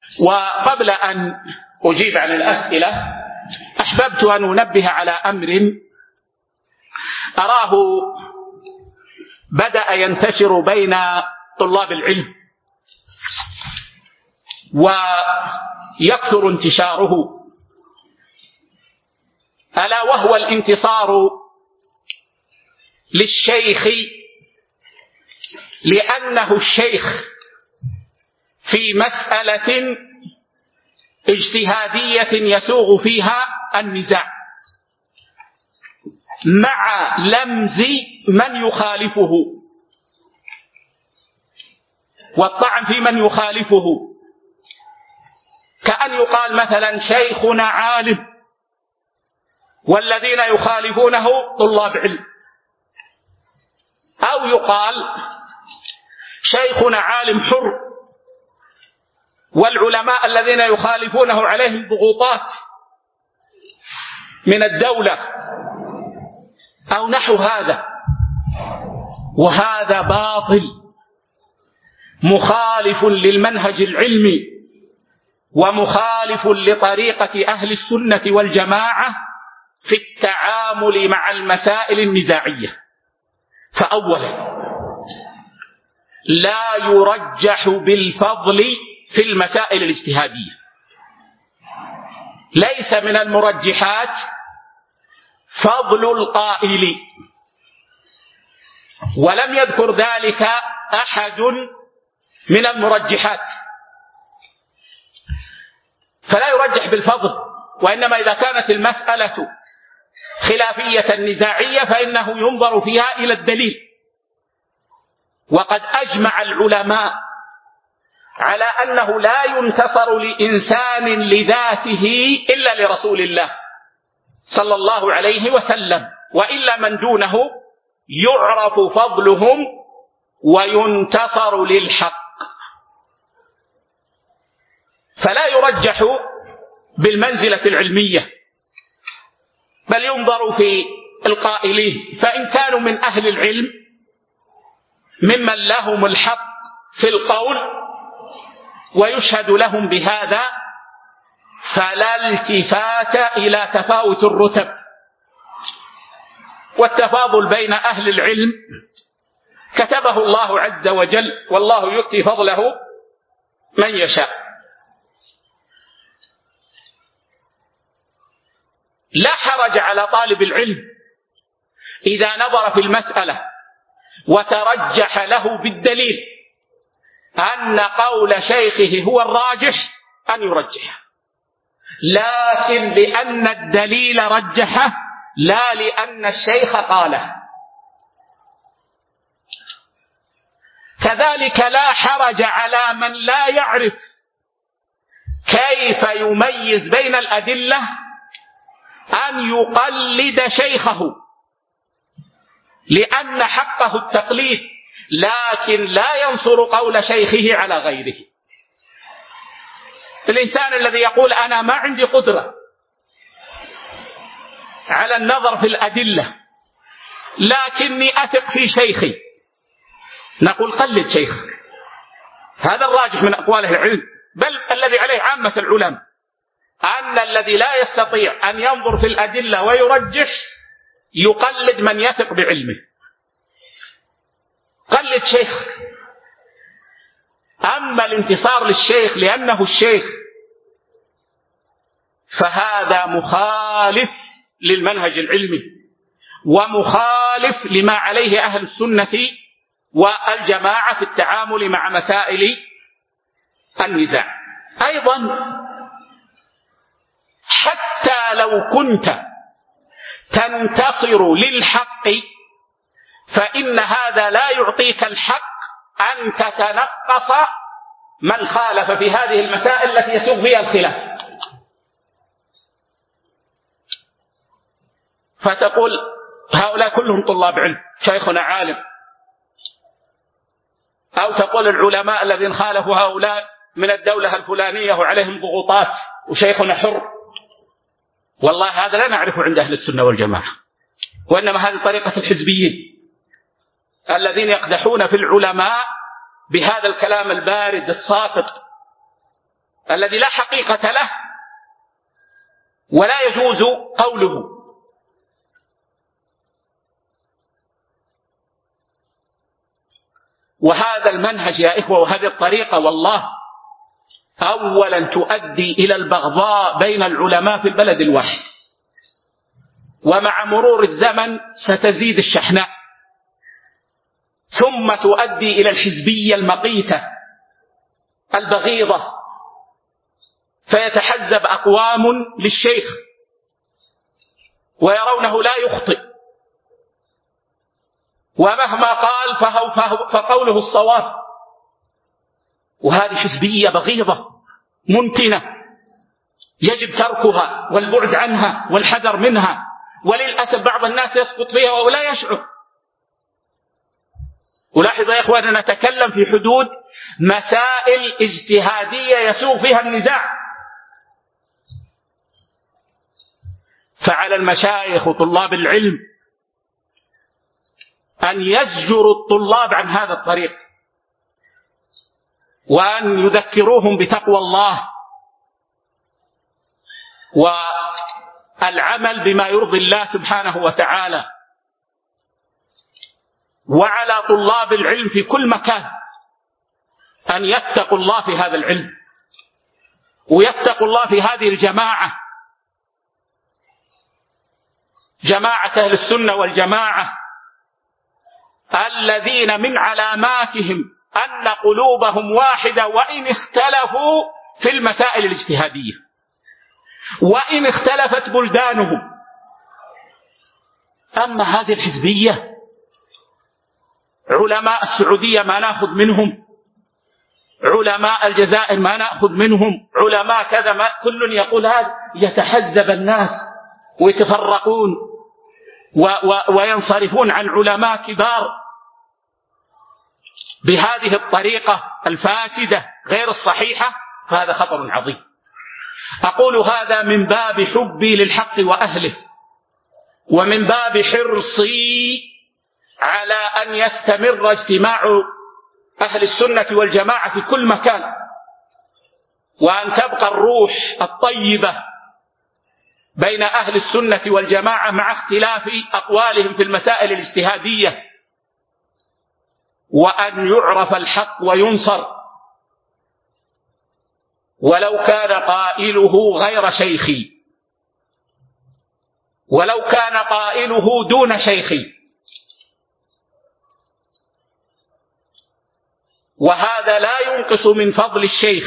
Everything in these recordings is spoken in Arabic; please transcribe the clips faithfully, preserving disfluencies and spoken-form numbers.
وقبل أن أجيب عن الأسئلة أحببت أن أنبه على أمر أراه بدأ ينتشر بين طلاب العلم ويكثر انتشاره، ألا وهو الانتصار للشيخ لأنه الشيخ في مسألة اجتهادية يسوغ فيها النزاع مع لمز من يخالفه والطعن في من يخالفه، كأن يقال مثلا شيخنا عالم والذين يخالفونه طلاب علم، أو يقال شيخنا عالم حر والعلماء الذين يخالفونه عليهم ضغوطات من الدولة أو نحو هذا، وهذا باطل مخالف للمنهج العلمي ومخالف لطريقة أهل السنة والجماعة في التعامل مع المسائل النزاعية. فأولا لا يرجح بالفضل في المسائل الاجتهادية، ليس من المرجحات فضل القائل، ولم يذكر ذلك أحد من المرجحات، فلا يرجح بالفضل، وإنما إذا كانت المسألة خلافية نزاعية فإنه ينظر فيها إلى الدليل. وقد أجمع العلماء على أنه لا ينتصر لإنسان لذاته إلا لرسول الله صلى الله عليه وسلم، وإلا من دونه يعرف فضلهم وينتصر للحق. فلا يرجح بالمنزلة العلمية، بل ينظر في القائلين، فإن كانوا من أهل العلم ممن لهم الحق في القول ويشهد لهم بهذا فلا التفات إلى تفاوت الرتب، والتفاضل بين أهل العلم كتبه الله عز وجل، والله يؤتي فضله من يشاء. لا حرج على طالب العلم إذا نظر في المسألة وترجح له بالدليل أن قول شيخه هو الراجح أن يرجحه، لكن لأن الدليل رجحه لا لأن الشيخ قاله. كذلك لا حرج على من لا يعرف كيف يميز بين الأدلة أن يقلد شيخه، لأن حقه التقليد، لكن لا ينصر قول شيخه على غيره. الإنسان الذي يقول أنا ما عندي قدرة على النظر في الأدلة لكني أثق في شيخي، نقول قلد شيخك، هذا الراجح من أقوال العلم، بل الذي عليه عامة العلماء أن الذي لا يستطيع أن ينظر في الأدلة ويرجح يقلد من يثق بعلمه. قلد شيخ. أما الانتصار للشيخ لأنه الشيخ فهذا مخالف للمنهج العلمي ومخالف لما عليه أهل السنة والجماعة في التعامل مع مسائل النزاع. أيضا حتى لو كنت تنتصر للحق فإن هذا لا يعطيك الحق أن تتنقص من خالف في هذه المسائل التي يسوغ فيها الخلاف، فتقول هؤلاء كلهم طلاب علم، شيخنا عالم، أو تقول العلماء الذين خالفوا هؤلاء من الدولة الفلانية وعليهم ضغوطات وشيخنا حر. والله هذا لا نعرفه عند أهل السنة والجماعة، وإنما هذه طريقة الحزبيين الذين يقدحون في العلماء بهذا الكلام البارد الساقط الذي لا حقيقة له ولا يجوز قوله. وهذا المنهج يا إخوة وهذه الطريقة والله أولا تؤدي إلى البغضاء بين العلماء في البلد الواحد، ومع مرور الزمن ستزيد الشحناء، ثم تؤدي إلى الحزبية المقيتة البغيضة، فيتحزب أقوام للشيخ ويرونه لا يخطئ، ومهما قال فهو فهو فقوله الصواب. وهذه حزبية بغيضة منتنة يجب تركها والبعد عنها والحذر منها، وللأسف بعض الناس يسقط فيها ولا يشعر. ولاحظ يا إخواننا نتكلم في حدود مسائل اجتهادية يسوغ فيها النزاع، فعلى المشايخ وطلاب العلم أن يزجروا الطلاب عن هذا الطريق، وأن يذكروهم بتقوى الله والعمل بما يرضي الله سبحانه وتعالى. وعلى طلاب العلم في كل مكان أن يتقوا الله في هذا العلم، ويتقوا الله في هذه الجماعة، جماعة أهل السنة والجماعة، الذين من علاماتهم أن قلوبهم واحدة وإن اختلفوا في المسائل الاجتهادية، وإن اختلفت بلدانهم. أما هذه الحزبية علماء السعودية ما نأخذ منهم، علماء الجزائر ما نأخذ منهم، علماء كذا ما، كل يقول هذا، يتحزب الناس ويتفرقون و و وينصرفون عن علماء كبار بهذه الطريقة الفاسدة غير الصحيحة، فهذا خطر عظيم. أقول هذا من باب حبي للحق وأهله، ومن باب حرصي على أن يستمر اجتماع أهل السنة والجماعة في كل مكان، وأن تبقى الروح الطيبة بين أهل السنة والجماعة مع اختلاف أقوالهم في المسائل الاجتهادية، وأن يعرف الحق وينصر ولو كان قائله غير شيخي، ولو كان قائله دون شيخي. وهذا لا ينقص من فضل الشيخ.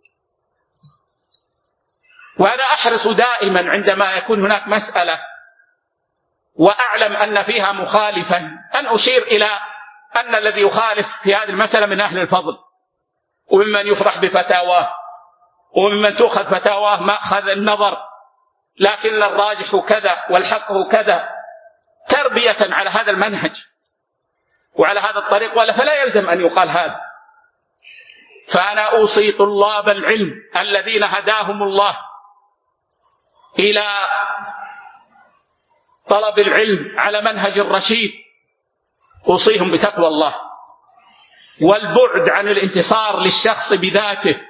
وأنا أحرص دائما عندما يكون هناك مسألة وأعلم أن فيها مخالفا أن أشير إلى أن الذي يخالف في هذه المسألة من أهل الفضل، وممن يفرح بفتاواه، وممن تؤخذ فتاواه مأخذ النظر، لكن الراجح كذا والحق كذا، تربية على هذا المنهج وعلى هذا الطريق، ولا فلا يلزم أن يقال هذا. فأنا أوصي طلاب العلم الذين هداهم الله إلى طلب العلم على منهج الرشيد، أوصيهم بتقوى الله والبعد عن الانتصار للشخص بذاته،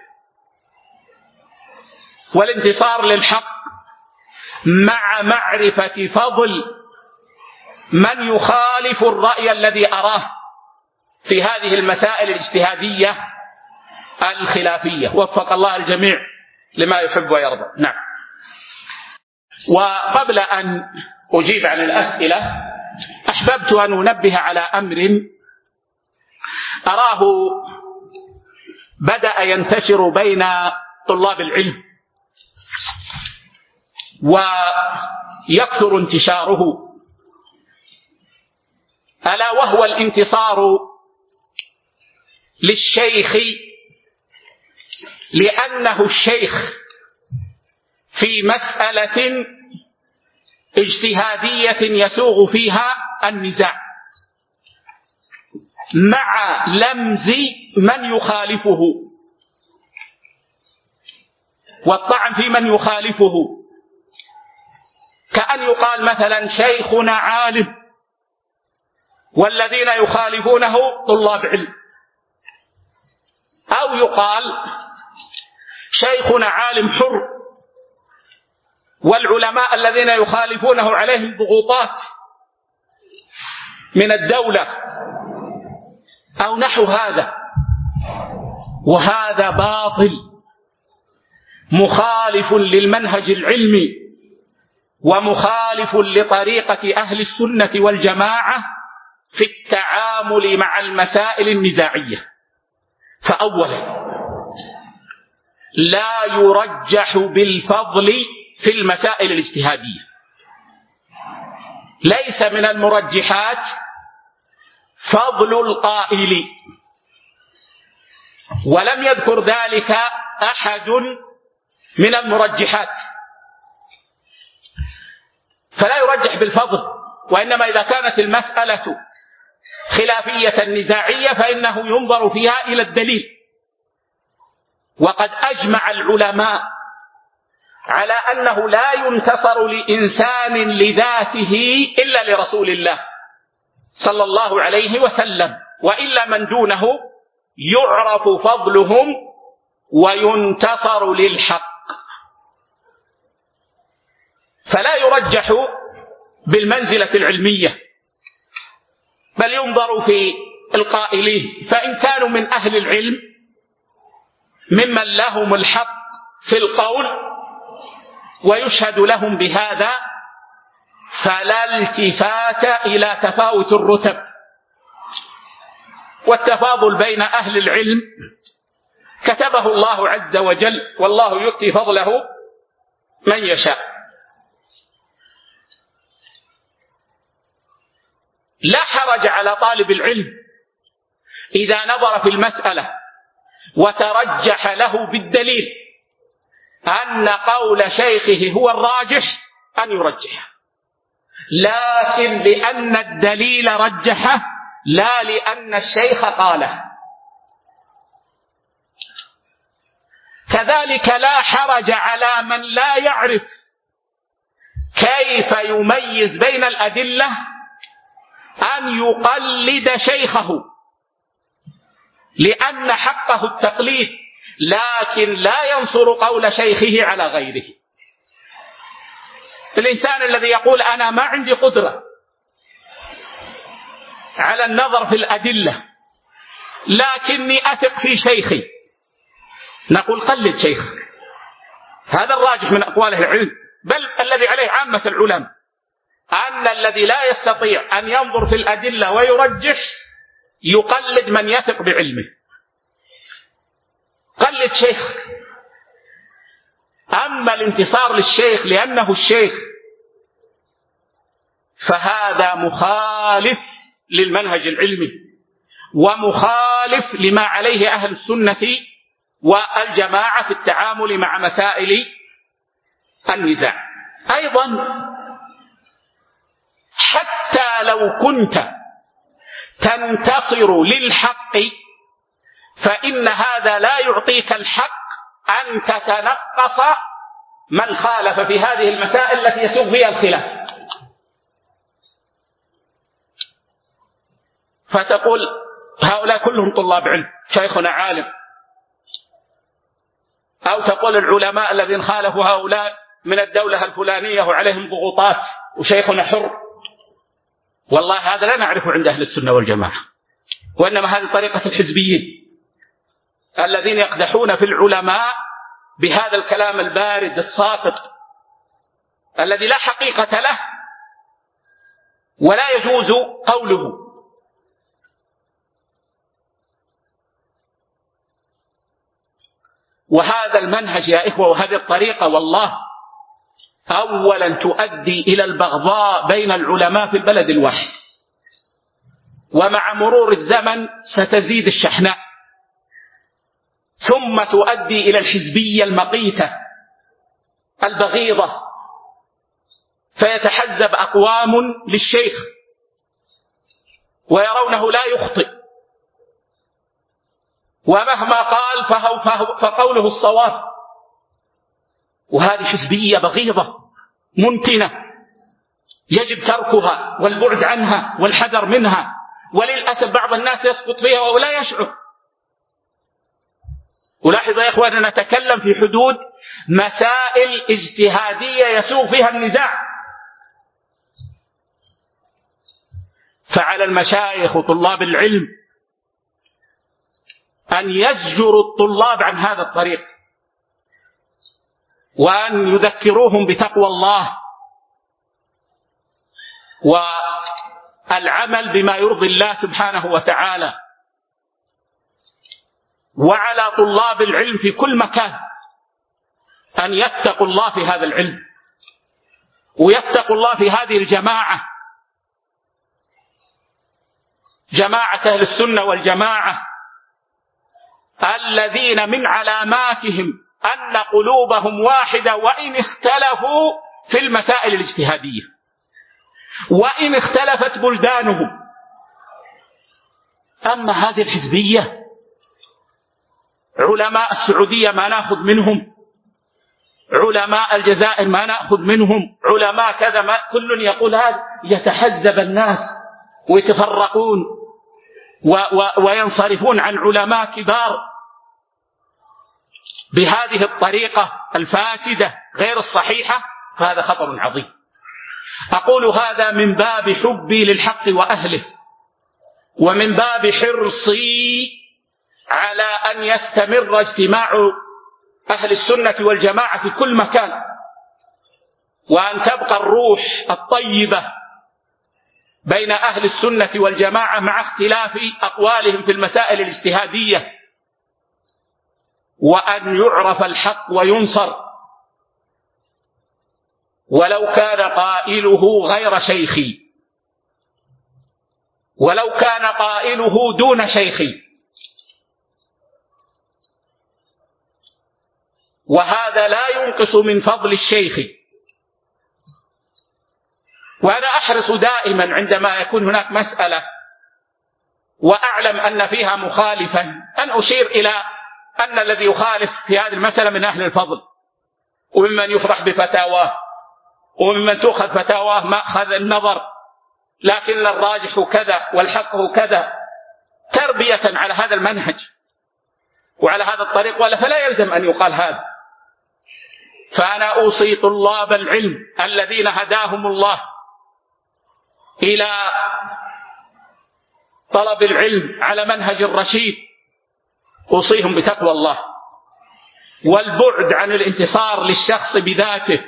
والانتصار للحق مع معرفة فضل من يخالف الرأي الذي أراه في هذه المسائل الاجتهادية الخلافية. وفق الله الجميع لما يحب ويرضى. نعم. وقبل أن أجيب عن الأسئلة أحببت أن أنبه على أمر أراه بدأ ينتشر بين طلاب العلم ويكثر انتشاره، ألا وهو الانتصار للشيخ لأنه الشيخ في مسألة اجتهادية يسوغ فيها النزاع، مع لمز من يخالفه والطعن في من يخالفه، كأن يقال مثلا شيخنا عالم والذين يخالفونه طلاب علم، أو يقال شيخنا عالم حر، والعلماء الذين يخالفونه عليهم ضغوطات من الدولة أو نحو هذا، وهذا باطل مخالف للمنهج العلمي ومخالف لطريقة أهل السنة والجماعة في التعامل مع المسائل النزاعية. فأولا، لا يرجح بالفضل في المسائل الاجتهادية، ليس من المرجحات فضل القائل، ولم يذكر ذلك أحد من المرجحات، فلا يرجح بالفضل. وإنما إذا كانت المسألة خلافية نزاعية فإنه ينظر فيها إلى الدليل. وقد أجمع العلماء على أنه لا ينتصر لإنسان لذاته إلا لرسول الله صلى الله عليه وسلم، وإلا من دونه يعرف فضلهم وينتصر للحق. فلا يرجح بالمنزلة العلمية، بل ينظر في القائلين، فإن كانوا من أهل العلم ممن لهم الحق في القول ويشهد لهم بهذا، فلا التفات إلى تفاوت الرتب، والتفاضل بين أهل العلم كتبه الله عز وجل، والله يؤتي فضله من يشاء. لا حرج على طالب العلم إذا نظر في المسألة وترجح له بالدليل أن قول شيخه هو الراجح أن يرجحه، لكن لأن الدليل رجحه، لا لأن الشيخ قاله. كذلك لا حرج على من لا يعرف كيف يميز بين الأدلة أن يقلد شيخه، لأن حقه التقليد، لكن لا ينصر قول شيخه على غيره. الإنسان الذي يقول أنا ما عندي قدرة على النظر في الأدلة لكني أثق في شيخي، نقول قلد شيخك، هذا الراجح من أقوال العلم، بل الذي عليه عامة العلماء أن الذي لا يستطيع أن ينظر في الأدلة ويرجح يقلد من يثق بعلمه. قلد شيخ. أما الانتصار للشيخ لأنه الشيخ فهذا مخالف للمنهج العلمي ومخالف لما عليه أهل السنة والجماعة في التعامل مع مسائل النزاع. أيضا حتى لو كنت تنتصر للحق فإن هذا لا يعطيك الحق أن تتنقص من خالف في هذه المسائل التي يسوغ فيها الخلاف، فتقول هؤلاء كلهم طلاب علم، شيخنا عالم، أو تقول العلماء الذين خالفوا هؤلاء من الدولة الفلانية وعليهم ضغوطات وشيخنا حر. والله هذا لا نعرفه عند أهل السنة والجماعة، وإنما هذه طريقة الحزبيين الذين يقدحون في العلماء بهذا الكلام البارد الساقط الذي لا حقيقة له ولا يجوز قوله. وهذا المنهج يا إخوة وهذه الطريقة والله أولا تؤدي إلى البغضاء بين العلماء في البلد الواحد، ومع مرور الزمن ستزيد الشحناء، ثم تؤدي إلى الحزبية المقيتة البغيضة، فيتحزب أقوام للشيخ ويرونه لا يخطئ، ومهما قال فهو فهو فقوله الصواب. وهذه حزبية بغيضة منتنة يجب تركها والبعد عنها والحذر منها، وللأسف بعض الناس يسقط فيها ولا يشعر. ولاحظوا يا إخوان أنا نتكلم في حدود مسائل اجتهادية يسوغ فيها النزاع. فعلى المشايخ وطلاب العلم أن يزجروا الطلاب عن هذا الطريق، وأن يذكروهم بتقوى الله والعمل بما يرضي الله سبحانه وتعالى. وعلى طلاب العلم في كل مكان أن يتقوا الله في هذا العلم، ويتقوا الله في هذه الجماعة، جماعة أهل السنة والجماعة، الذين من علاماتهم أن قلوبهم واحدة وإن اختلفوا في المسائل الاجتهادية، وإن اختلفت بلدانهم. أما هذه الحزبية، علماء السعودية ما نأخذ منهم، علماء الجزائر ما نأخذ منهم، علماء كذا ما، كل يقول هذا، يتحزب الناس ويتفرقون و و وينصرفون عن علماء كبار بهذه الطريقة الفاسدة غير الصحيحة، فهذا خطر عظيم. أقول هذا من باب حبي للحق وأهله، ومن باب حرصي على أن يستمر اجتماع أهل السنة والجماعة في كل مكان، وأن تبقى الروح الطيبة بين أهل السنة والجماعة مع اختلاف أقوالهم في المسائل الاجتهادية، وأن يعرف الحق وينصر ولو كان قائله غير شيخي، ولو كان قائله دون شيخي. وهذا لا ينقص من فضل الشيخ. وأنا أحرص دائما عندما يكون هناك مسألة وأعلم أن فيها مخالفا أن أشير إلى أن الذي يخالف في هذه المسألة من أهل الفضل، وممن يفرح بفتاواه، وممن تؤخذ فتاواه مأخذ النظر، لكن الراجح كذا والحق كذا، تربية على هذا المنهج وعلى هذا الطريق، ولا فلا يلزم أن يقال هذا. فأنا أوصي طلاب العلم الذين هداهم الله إلى طلب العلم على منهج الرشيد، أوصيهم بتقوى الله والبعد عن الانتصار للشخص بذاته،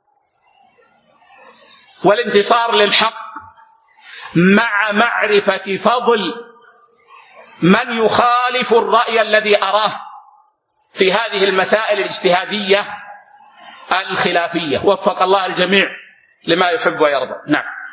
والانتصار للحق مع معرفة فضل من يخالف الرأي الذي أراه في هذه المسائل الاجتهادية الخلافية. وفق الله الجميع لما يحب ويرضى. نعم.